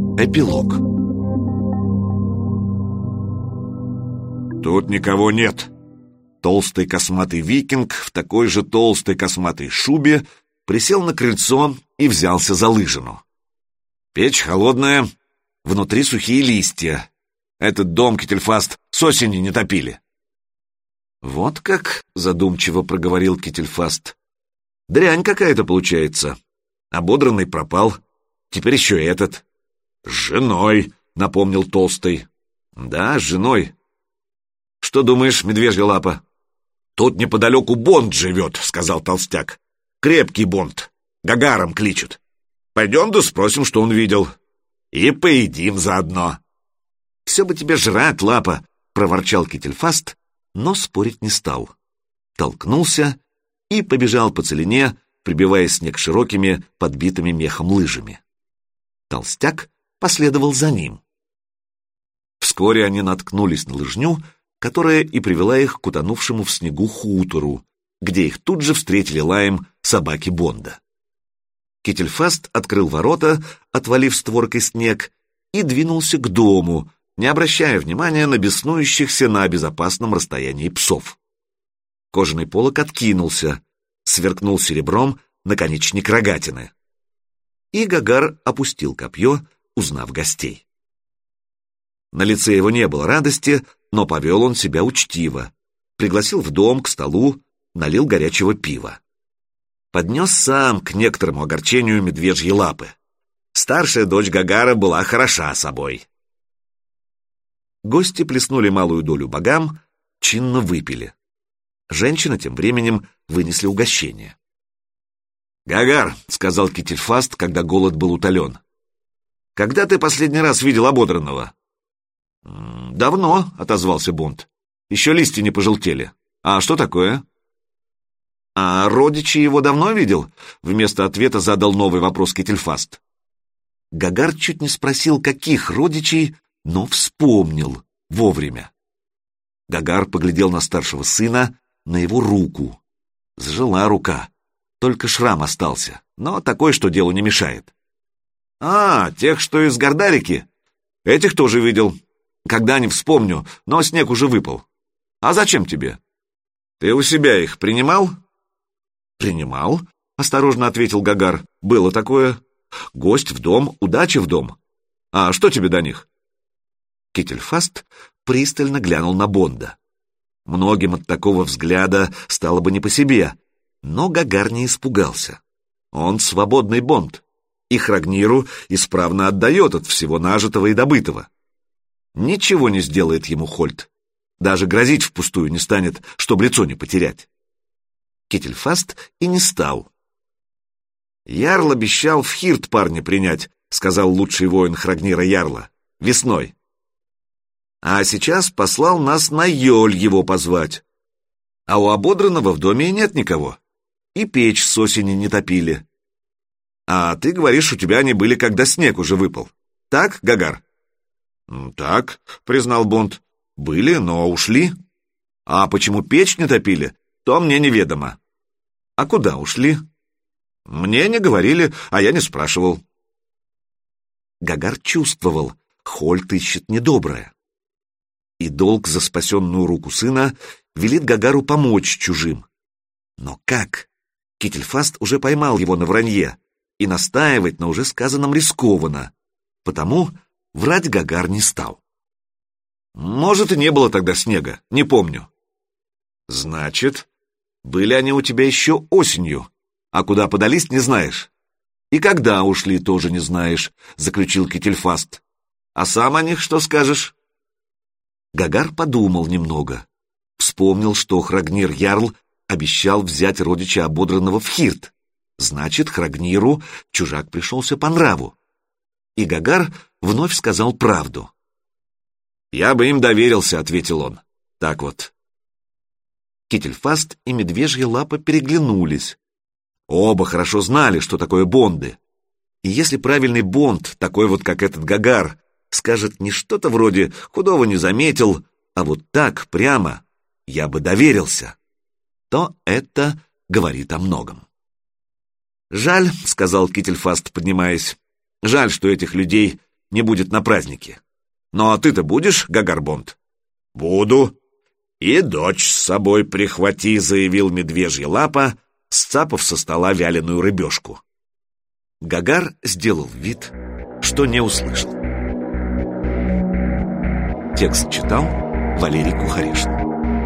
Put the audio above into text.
Эпилог. Тут никого нет. Толстый косматый викинг в такой же толстой косматой шубе присел на крыльцо и взялся за лыжину. Печь холодная, внутри сухие листья. Этот дом Кительфаст с осени не топили. «Вот как?» — задумчиво проговорил Кительфаст. «Дрянь какая-то получается. Ободранный пропал. Теперь еще этот». «С женой», — напомнил Толстый. «Да, с женой. Что думаешь, медвежья лапа?» «Тут неподалеку Бонд живет», — сказал Толстяк. «Крепкий Бонд. Гагаром кличут. Пойдем да спросим, что он видел. И поедим заодно». «Все бы тебе жрать, лапа», — проворчал Кительфаст, но спорить не стал. Толкнулся и побежал по целине, прибивая снег широкими, подбитыми мехом лыжами. Толстяк последовал за ним. Вскоре они наткнулись на лыжню, которая и привела их к утонувшему в снегу хутору, где их тут же встретили лаем собаки Бонда. Кительфаст открыл ворота, отвалив створкой снег, и двинулся к дому, не обращая внимания на беснующихся на безопасном расстоянии псов. Кожаный полог откинулся, сверкнул серебром наконечник рогатины. И Гагар опустил копье, узнав гостей. На лице его не было радости, но повел он себя учтиво. Пригласил в дом, к столу, налил горячего пива. Поднес сам к некоторому огорчению медвежьи лапы. Старшая дочь Гагара была хороша собой. Гости плеснули малую долю богам, чинно выпили. Женщины тем временем вынесли угощение. «Гагар», — сказал Кительфаст, когда голод был утолен, — «когда ты последний раз видел ободранного?» «Давно», — отозвался Бонд. «Еще листья не пожелтели. А что такое?» «А родичи его давно видел?» — вместо ответа задал новый вопрос Кительфаст. Гагар чуть не спросил, каких родичей, но вспомнил вовремя. Гагар поглядел на старшего сына, на его руку. Зажила рука, только шрам остался, но такой, что делу не мешает. «А, тех, что из Гордарики? Этих тоже видел. Когда не вспомню, но снег уже выпал. А зачем тебе? Ты у себя их принимал?» «Принимал», — осторожно ответил Гагар. «Было такое. Гость в дом, удача в дом. А что тебе до них?» Кительфаст пристально глянул на Бонда. Многим от такого взгляда стало бы не по себе, но Гагар не испугался. Он свободный Бонд, и Храгниру исправно отдает от всего нажитого и добытого. Ничего не сделает ему Хольт, даже грозить впустую не станет, чтоб лицо не потерять. Кительфаст и не стал. «Ярл обещал в Хирт парня принять», — сказал лучший воин Храгнира Ярла, — «весной. А сейчас послал нас на Йоль его позвать. А у ободранного в доме и нет никого. И печь с осени не топили. А ты говоришь, у тебя они были, когда снег уже выпал. Так, Гагар?» «Так», — признал Бонд. «Были, но ушли. А почему печь не топили, то мне неведомо. А куда ушли?» «Мне не говорили, а я не спрашивал». Гагар чувствовал, Хольт ищет недоброе. И долг за спасенную руку сына велит Гагару помочь чужим. Но как? Кительфаст уже поймал его на вранье, и настаивать на уже сказанном рискованно, потому врать Гагар не стал. «Может, и не было тогда снега, не помню». «Значит, были они у тебя еще осенью, а куда подались, не знаешь. И когда ушли, тоже не знаешь», — заключил Кительфаст. «А сам о них что скажешь?» Гагар подумал немного. Вспомнил, что Храгнир Ярл обещал взять родича ободранного в Хирт. Значит, Храгниру чужак пришелся по нраву. И Гагар вновь сказал правду. «Я бы им доверился», — ответил он. «Так вот». Кительфаст и медвежья лапа переглянулись. Оба хорошо знали, что такое бонды. И если правильный бонд, такой вот, как этот Гагар, скажет не что-то вроде «худого не заметил», а вот так, прямо «я бы доверился», то это говорит о многом. «Жаль», — сказал Кительфаст, поднимаясь, — «жаль, что этих людей не будет на празднике. Ну а ты-то будешь, Гагар-Бонд? Буду. И дочь с собой прихвати, заявил медвежья лапа, сцапав со стола вяленую рыбешку. Гагар сделал вид, что не услышал. Текст читал Валерий Кухарешин.